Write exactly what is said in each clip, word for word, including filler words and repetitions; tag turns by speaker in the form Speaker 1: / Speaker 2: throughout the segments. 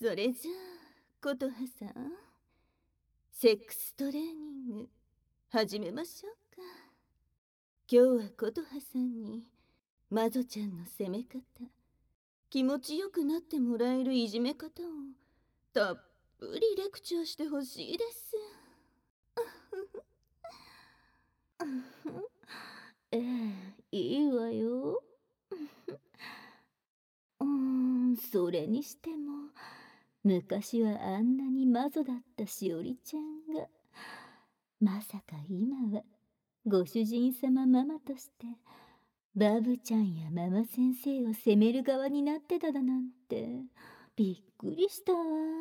Speaker 1: それじゃあ、ことはさん、セックストレーニング、始めましょうか。今日はことはさんに、魔女ちゃんの攻め方、気持ちよくなってもらえるいじめ方を、たっぷりレクチャーしてほしいです。
Speaker 2: ええ、いいわよ。うーん、それにしても、昔はあんなに魔女だったしおりちゃんが、まさか今は、ご主人様ママとして、バブちゃんやママ先生を責める側になってただなんて、びっくりしたわ。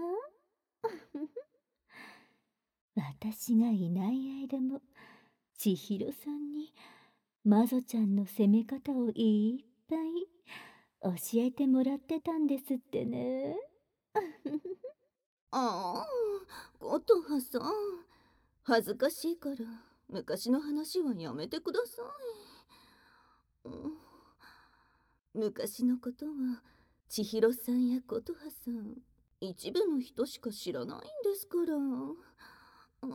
Speaker 2: 私がいない間も、千尋さんに、魔女ちゃんの攻め方をいっぱい教えてもらってたんですってね。
Speaker 1: ああ、ことはさん、恥ずかしいから昔の話はやめてください。うん、昔のことは千尋さんやことはさん、一部の人しか知らないんですから。うん、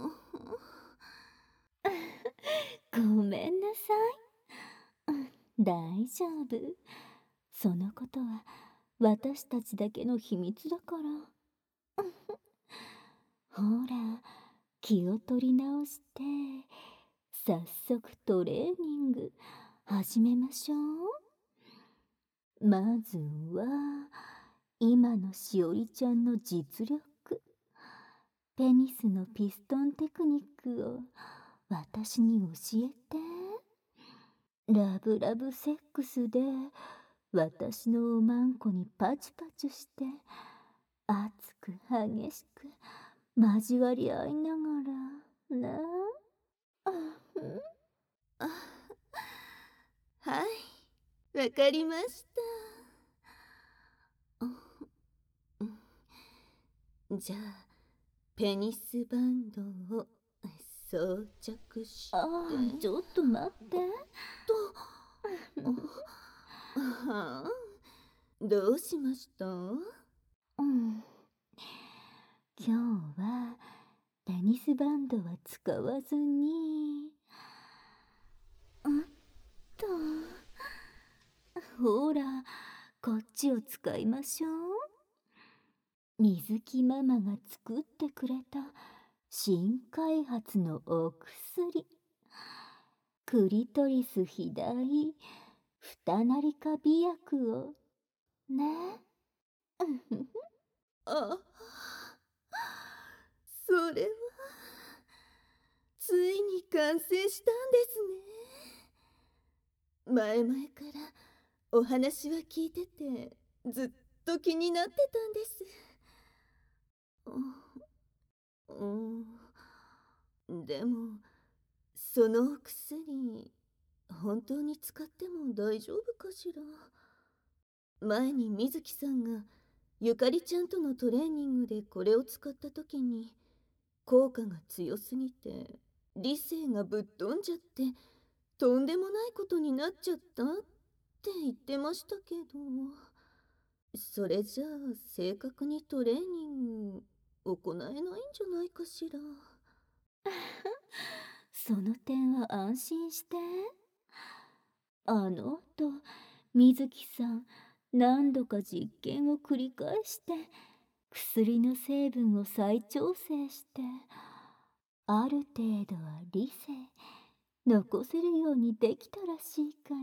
Speaker 2: ごめんなさい。うん、大丈夫。そのことは私たちだけの秘密だから。ほら、気を取り直して、早速トレーニング始めましょう。まずは、今のしおりちゃんの実力。ペニスのピストンテクニックを私に教えて。ラブラブセックスで私のおまんこにパチパチして熱く激しく交わり合いながらな。あ
Speaker 1: あ、はい、わかりました。うん、じゃあペニスバンドを装着して。
Speaker 2: あ、ちょっと待って。
Speaker 1: と、はあ、どうしました？
Speaker 2: うん、今日はテニスバンドは使わずに、うんと、ほら、こっちを使いましょう。水木ママが作ってくれた新開発のお薬。クリトリス肥大二なりか美薬をね。
Speaker 1: あ、それはついに完成したんですね。前々からお話は聞いててずっと気になってたんです。うん、でもそのお薬本当に使っても大丈夫かしら。前に水木さんがゆかりちゃんとのトレーニングでこれを使った時に効果が強すぎて理性がぶっ飛んじゃってとんでもないことになっちゃったって言ってましたけど、それじゃあ正確にトレーニング行えないんじゃないかしら。
Speaker 2: その点は安心して。あの後、水木さん、何度か実験を繰り返して、薬の成分を再調整して、ある程度は理性、残せるようにできたらしいから。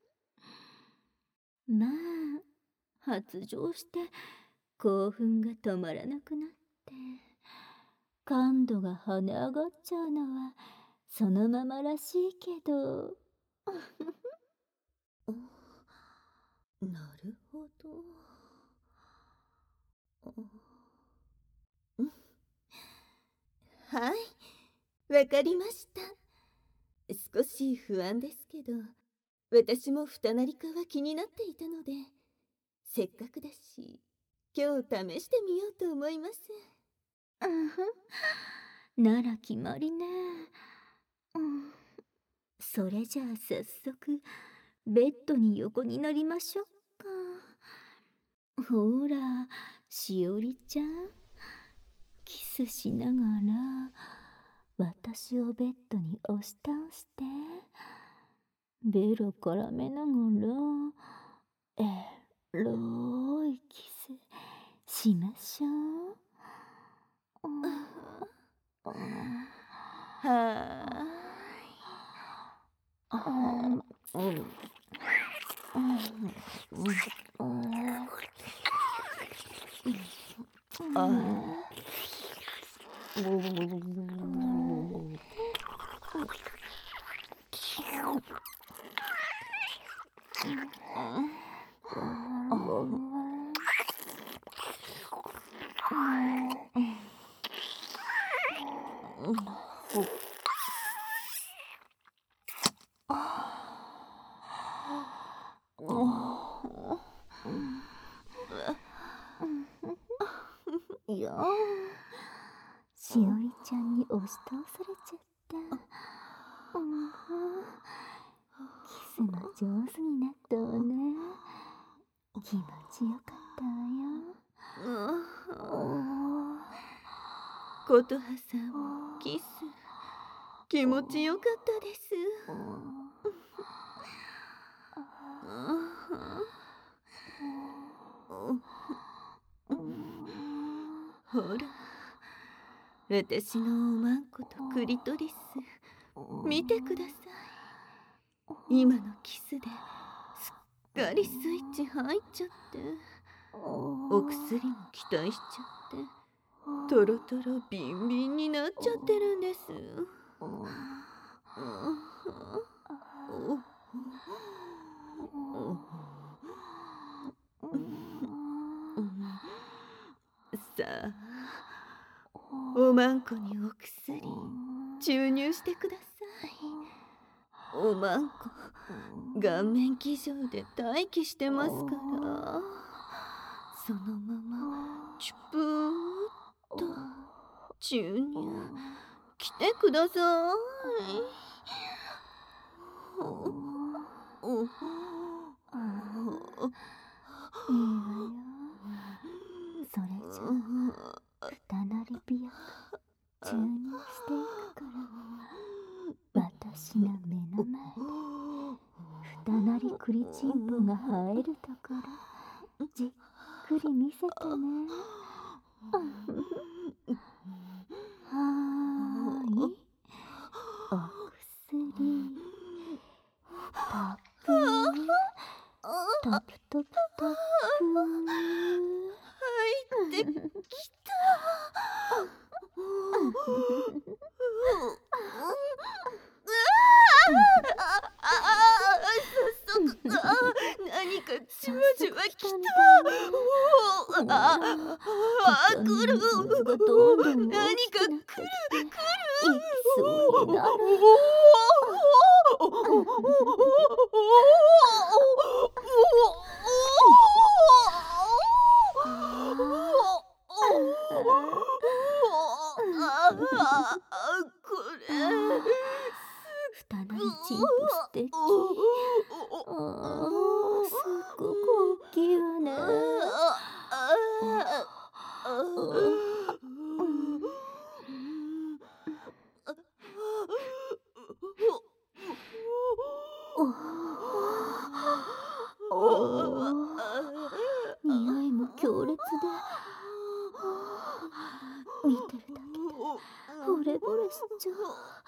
Speaker 2: まあ、発情して興奮が止まらなくなって、感度が跳ね上がっちゃうのはそのままらしいけど。
Speaker 1: なるほど。うん、はい、わかりました。少し不安ですけど、私も二なりかは気になっていたので、せっかくだし、今日試してみようと思います。
Speaker 2: うんふん、なら決まりね。うん、それじゃあ早速ベッドに横になりましょうか。 ほら、しおりちゃん、キスしながら私をベッドに押し倒してベロ絡めながらエロいキスしましょう。
Speaker 1: はーい。
Speaker 2: いやー、しおりちゃんに押し倒されちゃった。うん、キスも上手になったわね。気持ちよかったわよ。
Speaker 1: 琴葉さん、キス気持ちよかったです。ほら、私のおまんことクリトリス見てください。今のキスですっかりスイッチ入っちゃって、お薬も期待しちゃってトロトロビンビンになっちゃってるんです。さあ、おまんこにお薬注入してください。おまんこ顔面騎乗で待機してますから、そのままチュプーっと注入来てください。
Speaker 2: いいわよ。それじゃあ二なりびやく注入していくから、私の目の前で二なりクリチンポが生えるところじっくり見せてね。はーい、お薬たっぷりトプトプトップ
Speaker 1: 入ってきた。早速何かじわじわきた。ああ、来る。何か来る来る。
Speaker 2: いきそうになる。
Speaker 1: これ
Speaker 2: 二なりチンポ素敵。あー、すっごく大きいわね。匂いも強烈で見てるだけで惚れ惚れしちゃ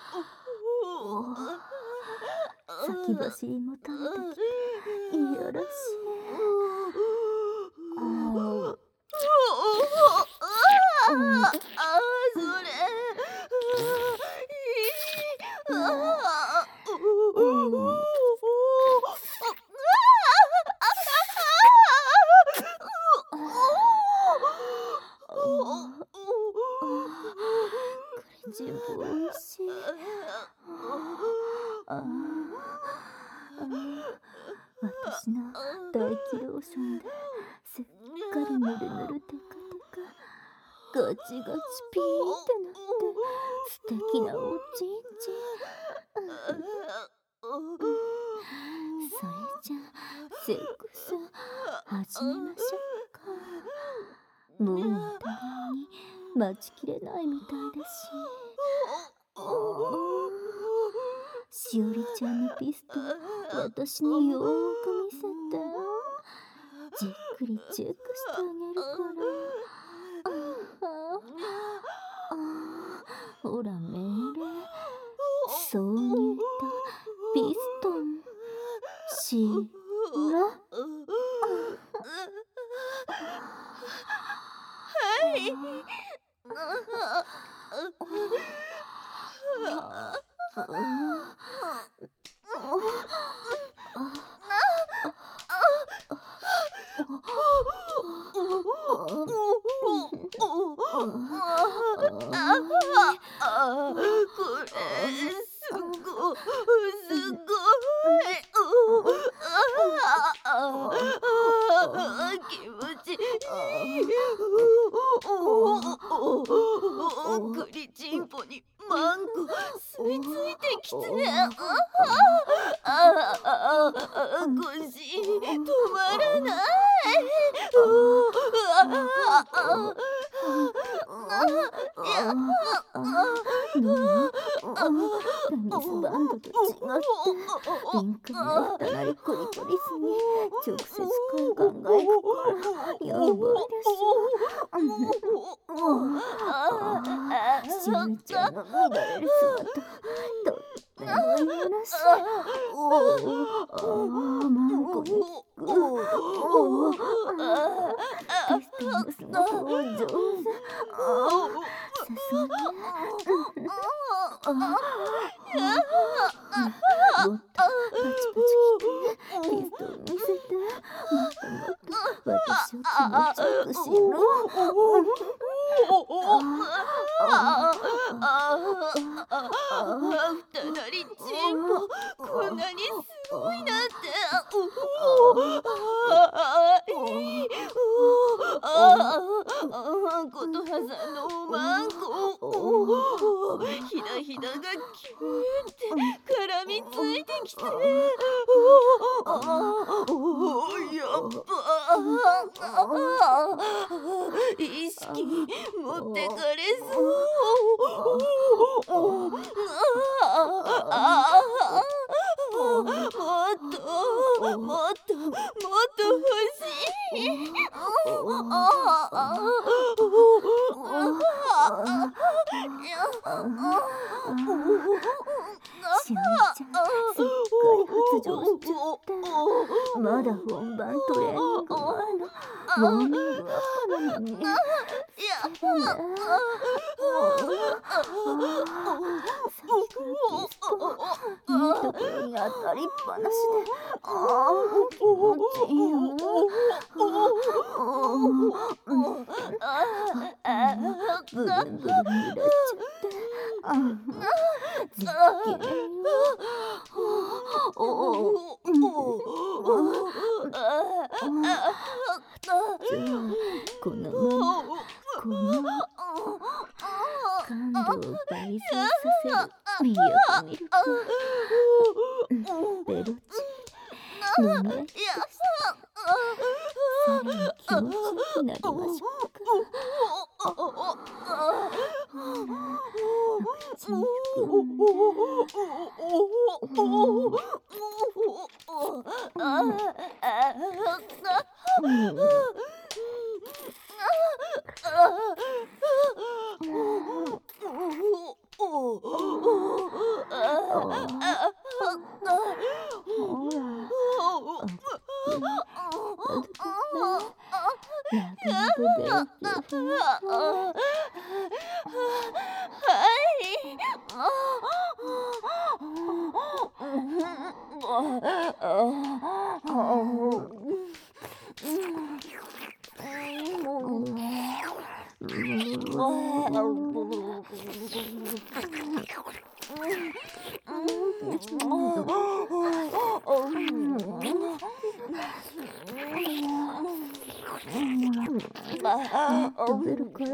Speaker 2: う。先走りもためてきていやらしい。あ
Speaker 1: あそれ
Speaker 2: クリチンポおいしい。あ私の大気ローションですっかりぬるぬるテカテカガチガチピーンってなって素敵なおちんちん。それじゃあセックス始めましょうか。 もうお互いに待ちきれないみたいだし。しおりちゃんのピストン、私によーく見せて。じっくりチェックしてあげるから。ほら命令、挿入とピストンしろ。
Speaker 1: はい。これすごすごい。気持ちいい。栗ちんぽにマンゴー吸い付いてきて。腰止まらない。
Speaker 2: テニスバンドと違って敏感な二なりクリトリスに直接快感がいくからやばいでしょ。しおりちゃんの乱れる姿とってもいやらしい。ああマンコに効く。ピストンのスマホを上手。さすがね。もっとパチパチきてピストン見せて。もっともっと私を気持ちよくしろ。
Speaker 1: 二なりちんぽこんなにすごいなんて。ことはさんのマンコひだひだがキューって絡みついてきて。やっぱ意識持ってかれそう。もっともっともっと欲しい。
Speaker 2: しおりちゃんすっかり発情しちゃって。まだ本番トレーニング前のウォーミングアップなのに。好きだね。さっきからピストンいいところに当たりっぱなしで。ああ気持ちいいよね。ブルンブルン揺らしちゃって。絶景よ。じゃあこのままこの感度を倍増させる魅力ミルクベロチ飲み飽きてさらに気持ちよくなりましょうか。口に含んで食べるから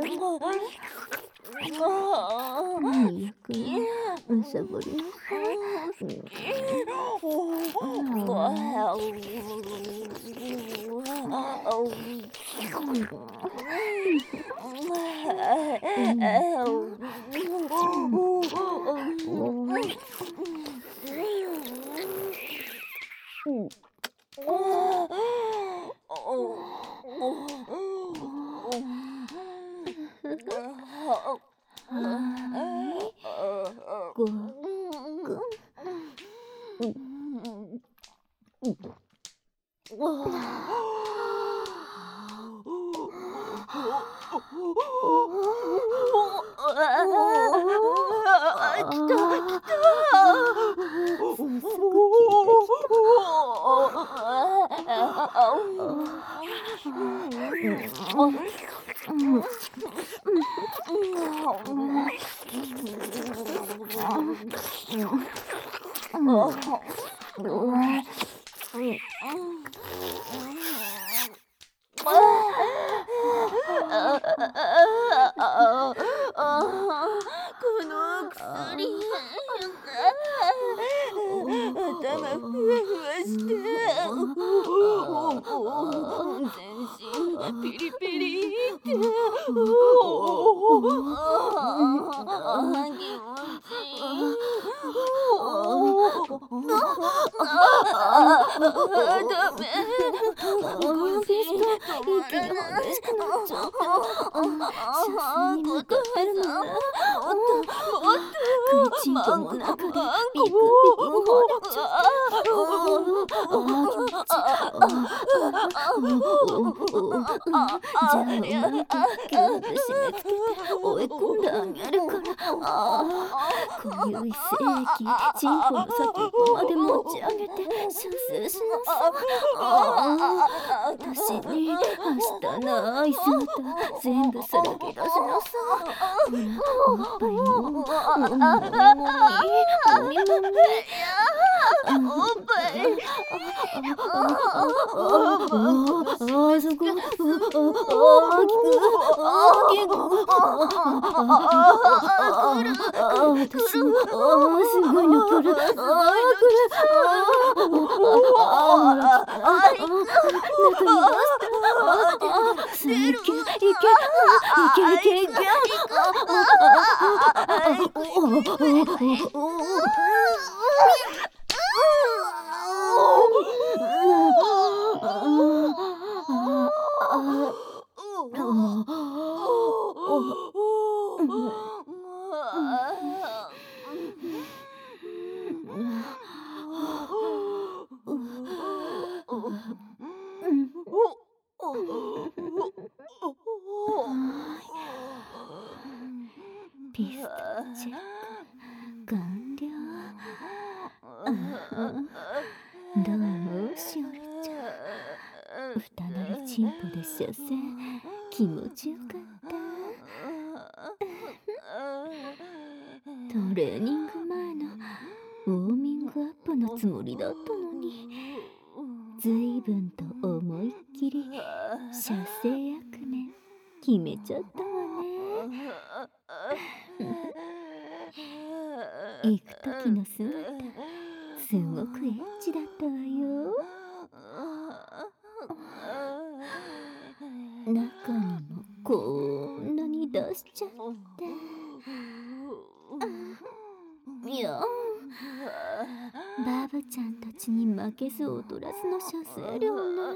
Speaker 2: ミルクむさぼりなさい。 ごくん。
Speaker 1: この薬頭ふわふわして全身ピリピリって気持ダメ。
Speaker 2: 息が激しくなっちゃった。射精に向かってるのね。食いちんこの中でビクビク漏れちゃった。ああ、気持ちいい。じゃあお前とギューッと締め付けて追い込んであげるから。濃ゆい精液、チンポの先まで持ち上げて射精しなさい。私に明日の愛姿全部さらけ出しなさい。おっぱいももみもみもみもみもみ。
Speaker 1: おっぱい
Speaker 2: あそこ大きく大きく私もすごいの来る。あー来る。あー中に出して。いけいけいけいけいけ。ピスタチェック完了。どうしおりちゃん、二乗りチンポで射精気持ちよかった。トレーニング前のウォーミングアップのつもりだったのに、ずいぶんと思いっきり射精役ね決めちゃったわね。行く時の姿すごくエッチだったわよ。中にもこんなに出しちゃって。いやバブちゃんたちに負けず劣らずの射精量ね。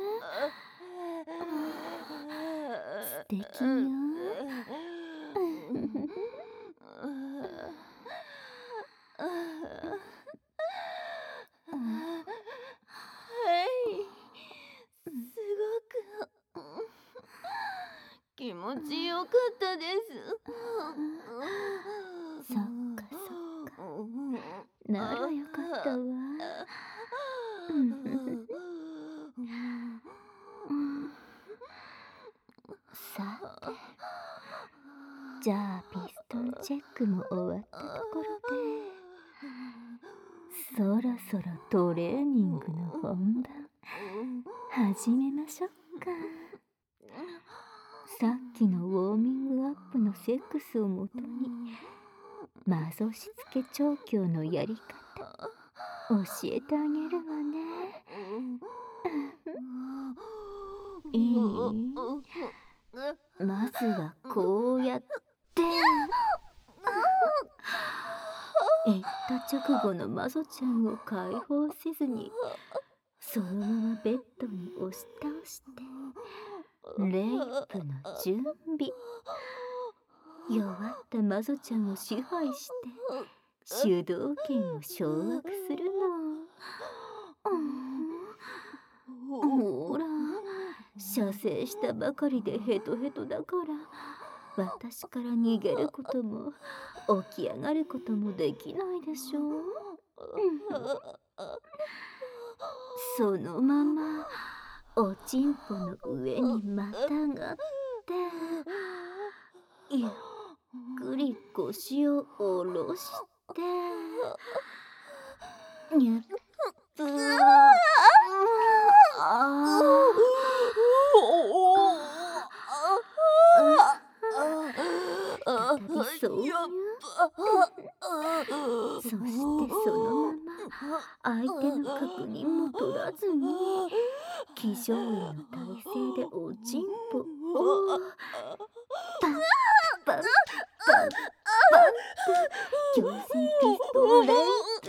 Speaker 2: 素敵よ。
Speaker 1: 気持ちよかったです。
Speaker 2: そっかそっか。ならよかったわ。さて、じゃあピストンチェックも終わったところで、そろそろトレーニングの本番始めましょうか。さっきのウォーミングアップのセックスをもとにマゾしつけ調教のやり方教えてあげるわね。 いい？まずはこうやって言った直後のマゾちゃんを解放せずにそのままベッドに押し倒してレイプの準備。弱ったマゾちゃんを支配して主導権を掌握するの。ほら、射精したばかりでヘトヘトだから私から逃げることも起き上がることもできないでしょう。そのままおちんぽの上にまたがってゆっくり腰を下ろしてにゅっぷそうよ。そしてそのまま相手の確認も取らずに騎乗位の体勢でおちんぽをパンパンパンパンと強制ピストルレイプ。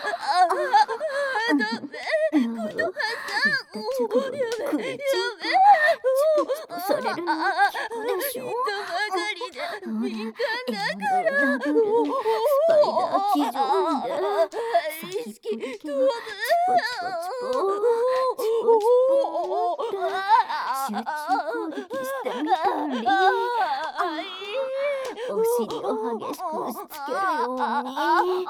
Speaker 2: もう言った直後のクレチンとチュポチュポされるの効くでしょ。ほら、エモのダブルスパイダー騎乗位で先っぽだけはチュポチュポチュポチュポチュポチュポって集中攻撃してみたりお尻を激しく押し付けるように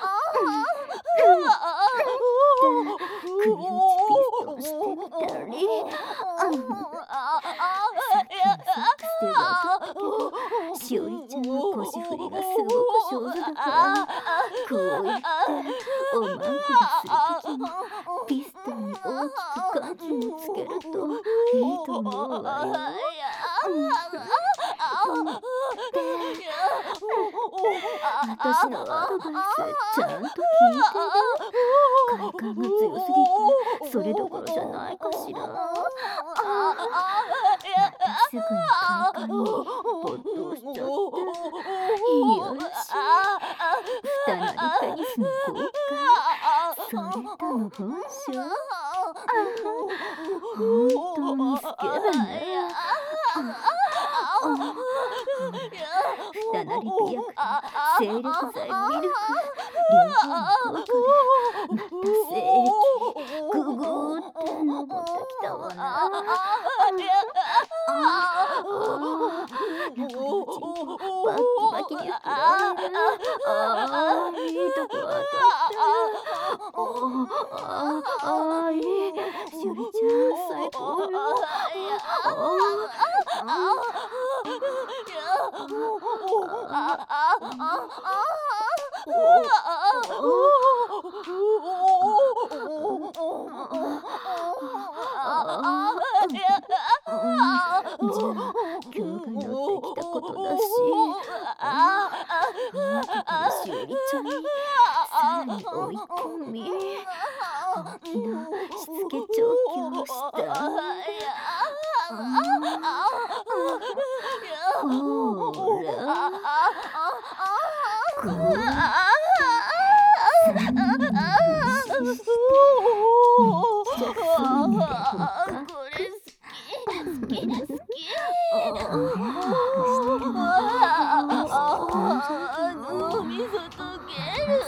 Speaker 2: 首打ちピストンしてみたりさっきのセックスで分かったけどしおりちゃんの腰振りがすごく上手だからこうやっておまんこにするときにピストンに大きく緩急をつけるといいと思うわよ。私のアドバイスちゃんと聞いてる？快感が強すぎてそれどころじゃないかしら。またすぐに快感に没頭しちゃってよし、二なりペニスの効果それとも本性？本当にスケベね。二なり美薬と精力剤ミルク両方の効果でまた精液ググーって登ってきたわな。中でおちんぽバッキバキに膨らんでる。あーいいとこ当たってる。ああいいしおりちゃん最高よ。じゃあ今日が乗ってきたことだしあなたからしおりちゃんにさらに追い込み大きなしつけ調教をしたい。ほらこう三人の無視してめっちゃそうね捕獲好き好き好き脳みそ溶ける。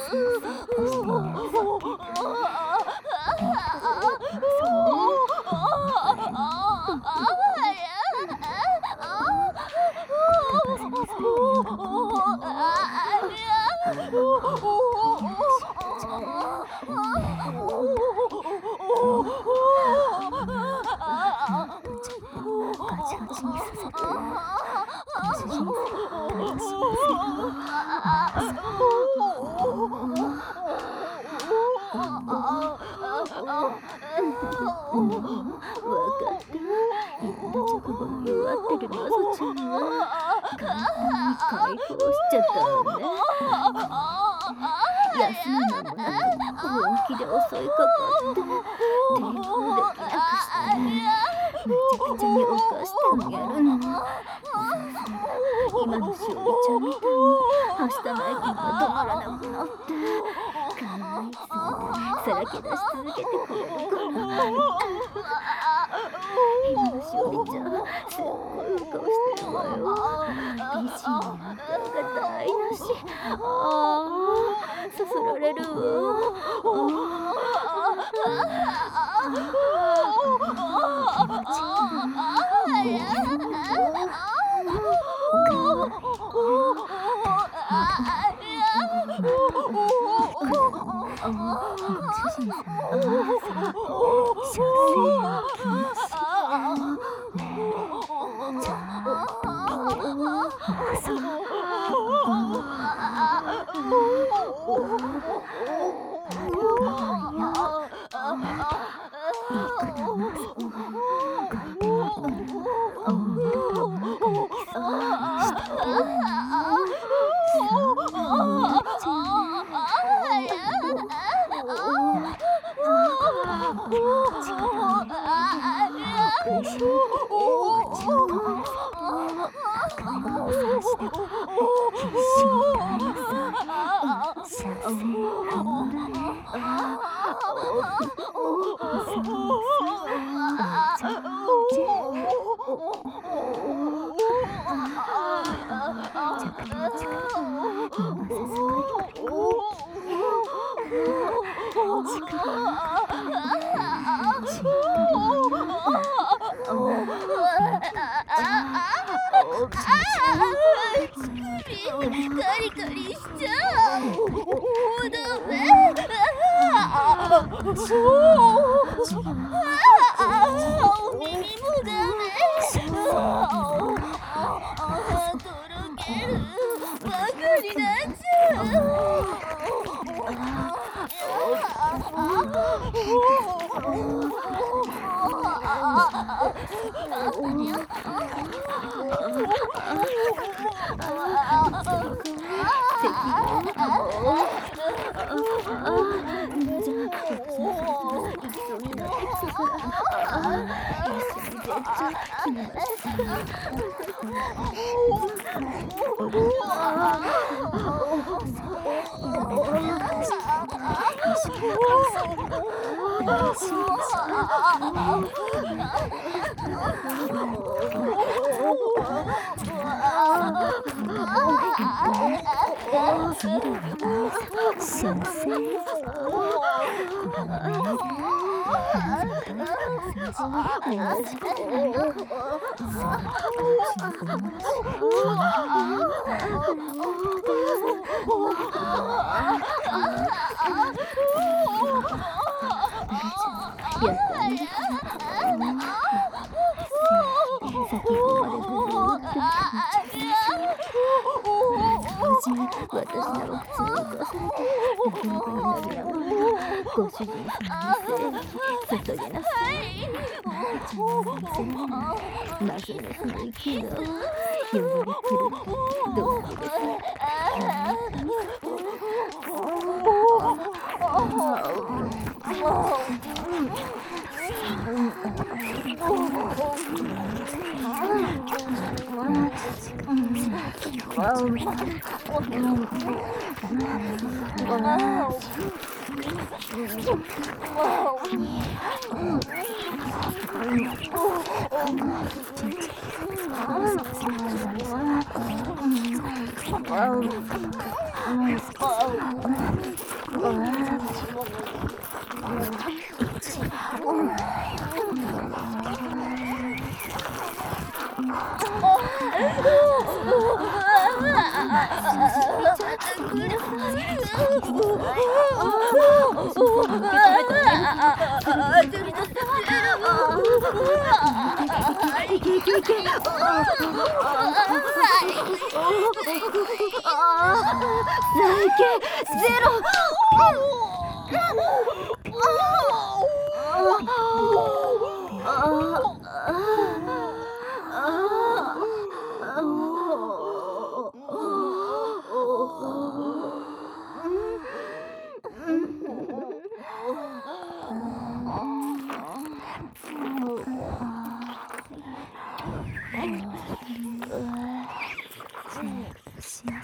Speaker 2: ガチガチにさせてご主人楽しませろ。わかった。言った直後の弱ってるマゾちゃんは簡単に解放しちゃったのね。休む間もなく本気で襲いかかって抵抗できなくしてめちゃくちゃあげるの。今のしおりちゃんみたいにはしたない息が止まらなくなってかわいすぎてさらけ出し続けてくれるから今のしおりちゃんすっごいいい顔してるわよ。美人なんてが台無し。ああそそられるわ。気持ちいいな。ご主人様のお母さん、小生の禁止。ねえ、じゃあ、まさか。
Speaker 1: カリカリしちゃう。もうダメ。お耳もダメ。とろけるバカになっちゃご主人様のせいに注げなさい。マリちゃんの見せられないマグネスの息が汚れ狂ってどうするです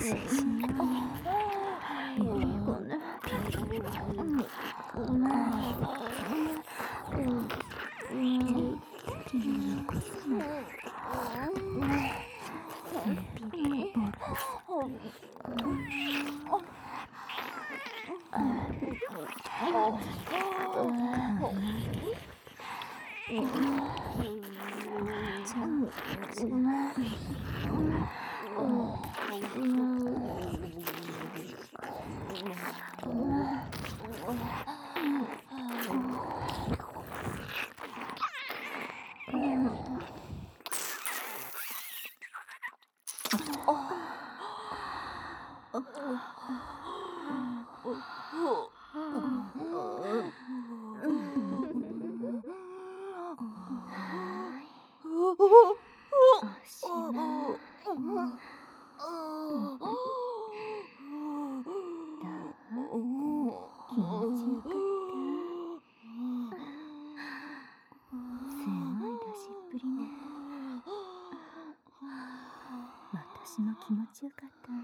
Speaker 2: 私も気持ちよかったわ。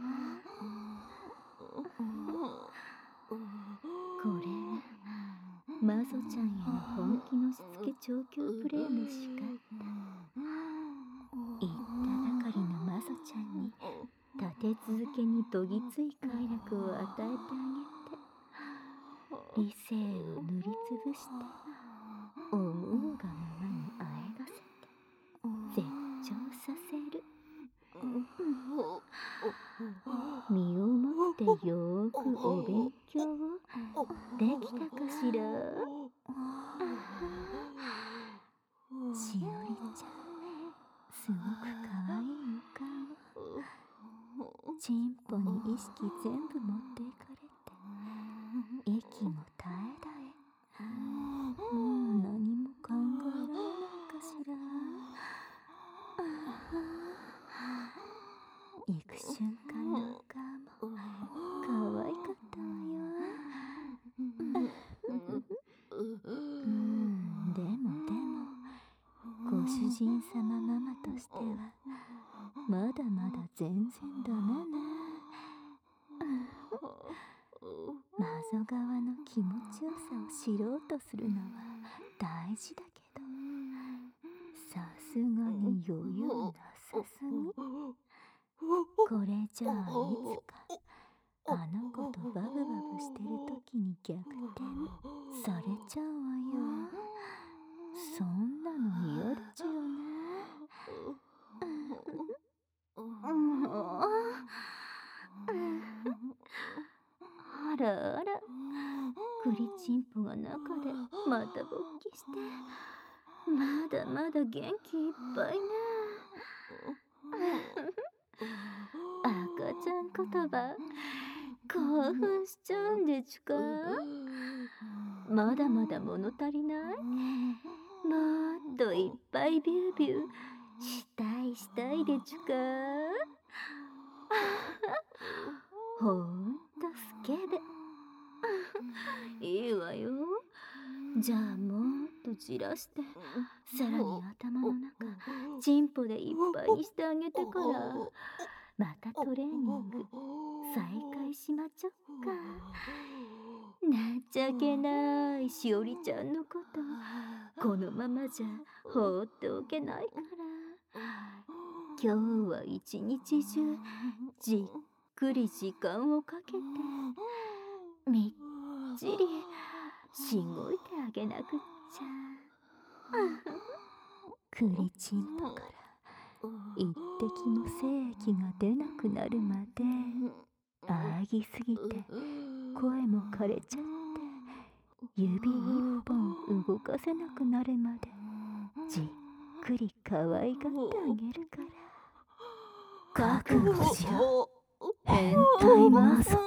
Speaker 2: これがマゾちゃんへの本気のしつけ調教プレイの仕方。言ったばかりのマゾちゃんに立て続けにどぎつい快楽を与えてあげて、理性を塗りつぶして思うがままにあえがせて絶頂させる。身をもってよーくお勉強できたかしら。しおりちゃん、すごくかわいいお顔。チンポに意識全部持っていかれて、息も絶え絶え。もう何も考えられないかしら。行く瞬間のお顔も可愛かったわよ。うん、でもでもご主人様ママとしてはまだまだ全然ダメね。マゾ側の気持ちよさを知ろうとするのは大事だけど、さすがに余裕なさすぎ。これじゃあいつかあの子とバブバブしてる時に逆転されちゃうわよ。そんなの嫌ですよね。あらあら、クリチンポが中でまた勃起して、まだまだ元気いっぱいね。赤ちゃん言葉興奮しちゃうんでちゅか。まだまだ物足りない？もっといっぱいビュービューしたいしたいでちゅか。ほんとスケベ。いいわよ。じゃあもっとじらして、さらに頭の中チンポでいっぱいにしてあげてから、またトレーニング再開しまちょっか。なっちゃけないしおりちゃんのことこのままじゃ放っておけないから、今日は一日中じっくり時間をかけてみっちりしごいてあげなくっちゃ。クリチンポから一滴も精液が出なくなるまであぎすぎて声も枯れちゃって指一本動かせなくなるまでじっくり可愛がってあげるから、覚悟しろ変態マゾ。